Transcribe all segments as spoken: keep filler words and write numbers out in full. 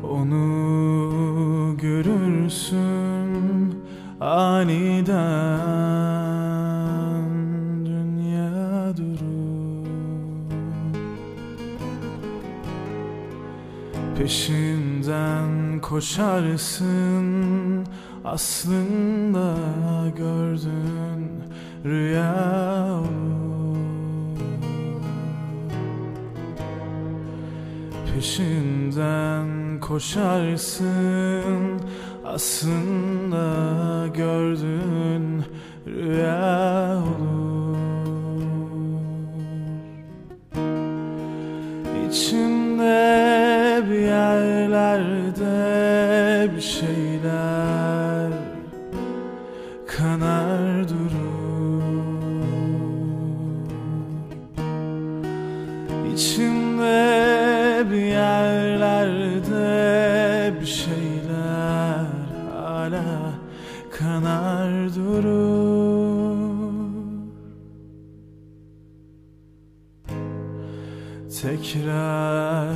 Onu görürsün aniden, dünya durur. Peşinden koşarsın, aslında gördün rüya olur. Peşinden koşarsın, aslında gördün rüya olur. İçimde bir yerlerde bir şeyler kanar durur. İçimde bir yerlerde bir şeyler hala kanar durur. Tekrar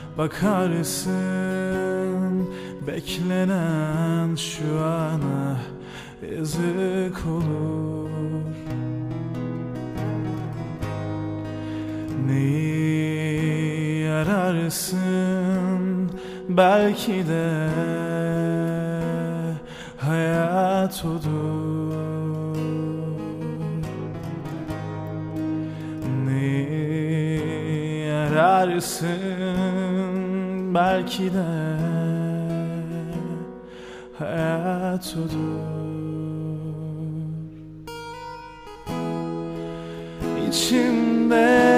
bakarsın, beklenen şu ana yazık olur. Neyi ararsın, belki de hayat odur. Neyi ararsın, belki de hayat odur. İçimde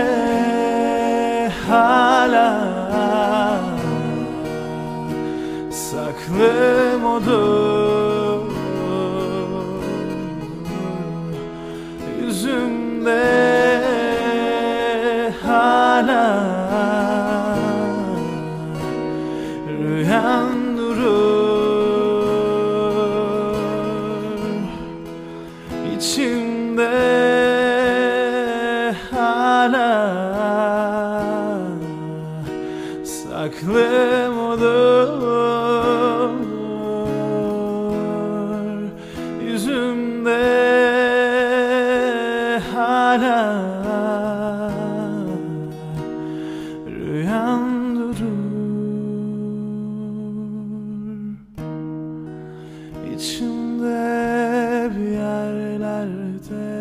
hala saklım odur. Yüzümde hala rüyan durur. İçimde hala saklım olur. Yüzümde hala rüyan durur. İçimde bir yerlerde